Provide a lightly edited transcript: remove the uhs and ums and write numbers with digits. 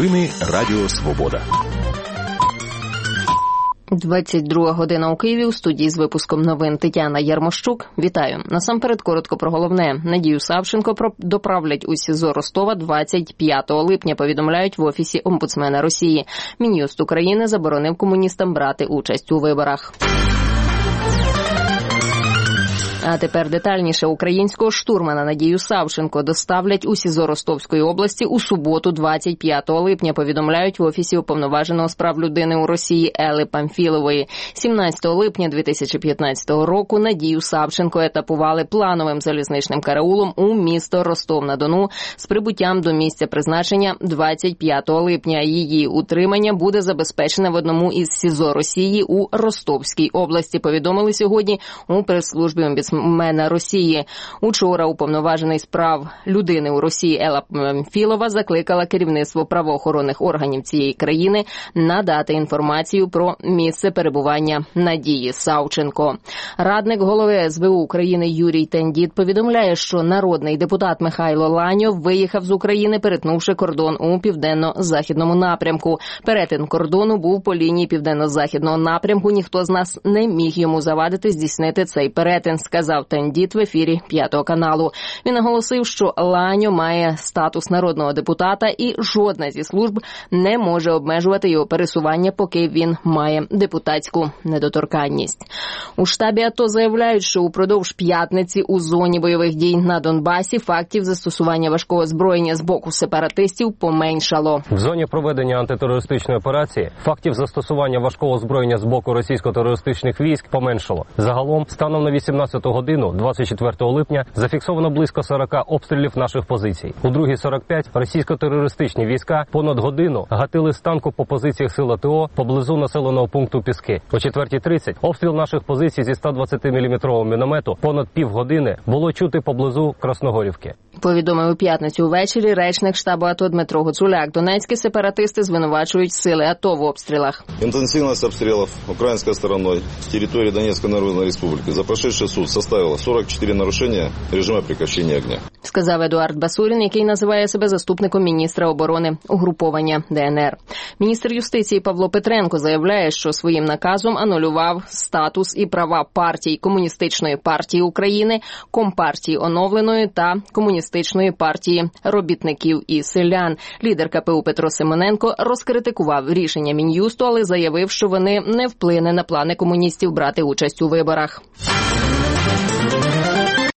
Новини Радіо Свобода. 22 година у Києві. У студії з випуском новин Тетяна Ярмощук. Вітаю. Насамперед коротко про головне. Надію Савченко доправлять у СІЗО Ростова 25 липня, повідомляють в Офісі омбудсмена Росії. Мін'юст України заборонив комуністам брати участь у виборах. А тепер детальніше. Українського штурмана Надію Савченко доставлять у СІЗО Ростовської області у суботу 25 липня, повідомляють в Офісі уповноваженого з прав людини у Росії Ели Памфілової. 17 липня 2015 року Надію Савченко етапували плановим залізничним караулом у місто Ростов-на-Дону з прибуттям до місця призначення 25 липня. Її утримання буде забезпечене в одному із СІЗО Росії у Ростовській області, повідомили сьогодні у прес-службі омбудсмена Росії. Учора уповноважений з прав людини у Росії Ела Памфілова закликала керівництво правоохоронних органів цієї країни надати інформацію про місце перебування Надії Савченко. Радник голови СБУ України Юрій Тендіт повідомляє, що народний депутат Михайло Ланьо виїхав з України, перетнувши кордон у південно-західному напрямку. Перетин кордону був по лінії південно-західного напрямку. Ніхто з нас не міг йому завадити здійснити цей перетин, сказав Тендіт в ефірі 5 каналу. Він наголосив, що Ланьо має статус народного депутата і жодна зі служб не може обмежувати його пересування, поки він має депутатську недоторканність. У штабі АТО заявляють, що упродовж п'ятниці у зоні бойових дій на Донбасі фактів застосування важкого озброєння з боку сепаратистів поменшало. В зоні проведення антитерористичної операції фактів застосування важкого озброєння з боку російсько-терористичних військ поменшало. Загалом, станом на 18 годину 24 липня зафіксовано близько 40 обстрілів наших позицій. У 2:45 російсько-терористичні війська понад годину гатили з танку по позиціях сил АТО поблизу населеного пункту Піски. О 4:30 обстріл наших позицій зі 120-мм міномету понад півгодини було чути поблизу Красногорівки. Повідомив у п'ятницю ввечері речник штабу АТО Дмитро Гуцуляк. Донецькі сепаратисти звинувачують сили АТО в обстрілах. Інтенсивність обстрілів українською стороною території Донецької Народної Республіки за прошедший суд составила 44 нарушення режиму прекращення огня. Сказав Едуард Басурін, який називає себе заступником міністра оборони угруповання ДНР. Міністр юстиції Павло Петренко заявляє, що своїм наказом анулював статус і права партій Комуністичної партії України, Компартії оновленої та Комуністичної партії робітників і селян. Лідер КПУ Петро Симоненко розкритикував рішення Мін'юсту, але заявив, що вони не вплине на плани комуністів брати участь у виборах.